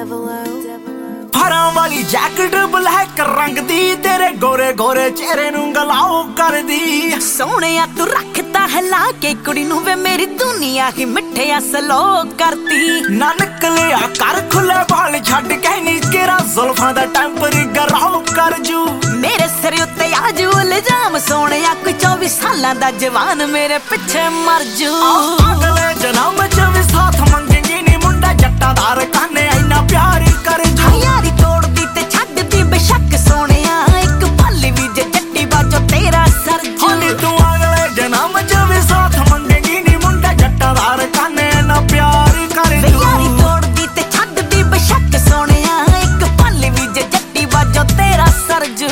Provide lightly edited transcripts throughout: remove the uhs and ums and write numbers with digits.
फरां वाली jacket black रंग दी तेरे गोरे गोरे चेहरे नू गलाओ कर दी। सोहणिया तू रखता है लाके कुड़ी नू वे मेरी दुनिया ही मिठिया सलो करती। ना निकलिया कर खुले बाल छड्ड के नी केरा जुल्फां दा टेंपर गराओ कर जू। मेरे सिर उत्ते आज इल्जाम सोहणिया कोई 24 सालां दा जवान मेरे पिछे मर जू। अगले जन्म च भी साथ मंगेंगी नी मुंडा जट्टां दा रकाने इन्ना प्यार कर जू। यारी तोड़दी ते छड्डदी बेशक सोहणिया एक पल भी जे जट्टी बाजो तेरा सर जू। तू अगले जन्म च भी साथ मंगेंगी नी मुंडा जट्टां दा रकाने इन्ना प्यार कर जू। यारी तोड़दी ते छड्डदी बेशक सोहणिया एक पल भी जे जट्टी बाजो तेरा सर जू।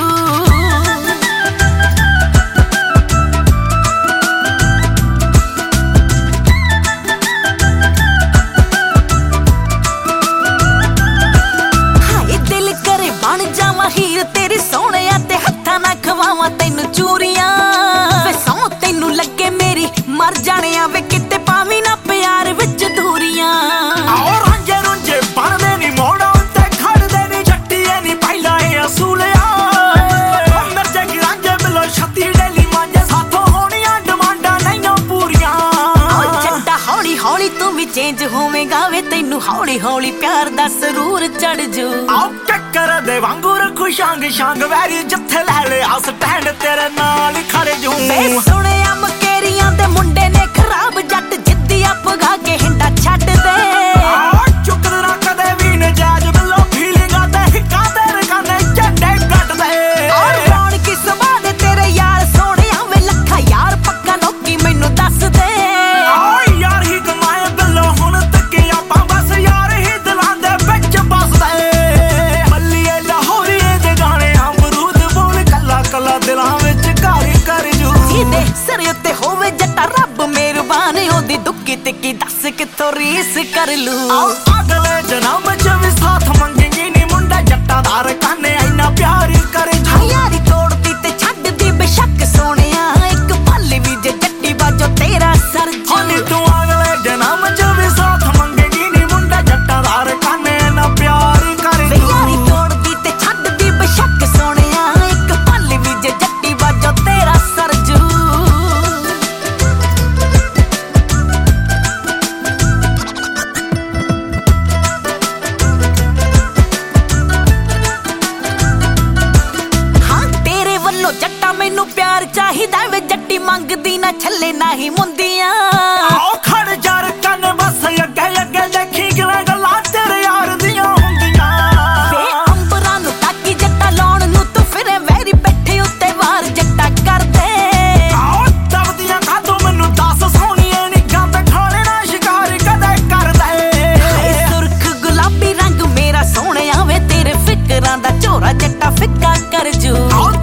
हीर तेरी सोहणिया ते हत्थां ना खवावां तैनू चूरियां वे सौ तैनू लगे मेरी मर जाणिया वे किते पावी ना प्यार विच दूरियां। आओ रांझे रुंझे बनदे नी मोड़ा उत्ते खड़दे नी जट्टिए नी पहिला ए असूलिया। मिर्चे की रांझे बिलो छत्ती डेली मांझे साथों होणियां डिमांडां नहीं पूरियां। जट्टा हौली हौली तू भी चेंज होवेगा वे तैनू हौली हौली प्यार दा सरूर चढ़ जू। आओ टक्कर दे वांगू रखू शांग शांग वैरी जिथे लै लिया स्टैंड तेरे नाल खड़े जू। सुणिया मकेरियां दे मुंडे ने खराब जट जिद्दी अपगा के हिंडा छड्ड दे। चुकद ना कदे भी नजायज बिलो फीलिंगां ते हिक्कां ते रकाने झंडे कट दे। कौन किस बात तेरे यार सोहणिया वे लखा यार पक्का नौकी मैनू दस दे। यार ही कमाए बिलो हुण तक आपां बस यार ही दिलां दे विच बस दे। मल्लीए लाहौरीए दे गाने अमरूद बोल कला कला दिलां विच घर कर जू। जिदे सिर उत्ते होवे जट्टा रब मेहरबान ओदी दुक्की तिक्की दस कित्थों रीस कर लू। अगले जन्म च भी साथ मंगेंगी नी मुंडा जट्टां दा रकाने इन्ना प्यार कर जू। यारी तोड़दी ते छड्डदी बेशक सोहणिया एक पल भी जे जट्टी बाजो तेरा सर जू। तू अगले जन्म च भी साथ मंगेंगी नी मुंडा जट्टां दा रकाने इन्ना प्यार कर जू। यारी तोड़दी ते छड्डदी बेशक सोहणिया एक पल भी जे जट्टी बाजो तेरा सर जू। जट्टा मैनू प्यार चाहिदा वे जट्टी मंगदी ना छल्ले ना ही मुंदियां। आओ खड़ जा रकाने बस अगे अगे देखी गल्लां गल्लां तेरे यार दियां हुंदियां। वे अंबरां नू ताकी जट्टा लाउण नू तू फिरे वैरी बैठे उत्ते वार जट्टा कर दे। आओ दबदियां खादू मैनू दस सोहणिए नी गंद खाणे ना शिकार कदे कर दे। हाय सुर्ख गुलाबी रंग मेरा सोहणिया वे तेरे फिकरां दा झोरा जट्टा फिक्का कर जू।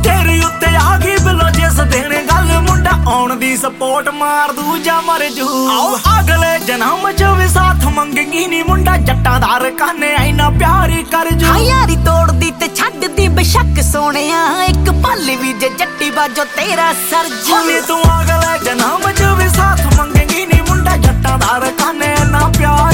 आउण दी सपोर्ट मार दू जा मर जू। आओ अगले जन्म च भी साथ मंगेंगी नी मुंडा जट्टां दा रकाने इन्ना प्यार कर जू। यारी तोड़दी ते छड्डदी बेशक सोहणिया एक पल भी जे जट्टी बाजो तेरा सर जू। तू अगले जन्म च भी साथ मंगेंगी नी मुंडा जट्टां दा रकाने इन्ना प्यार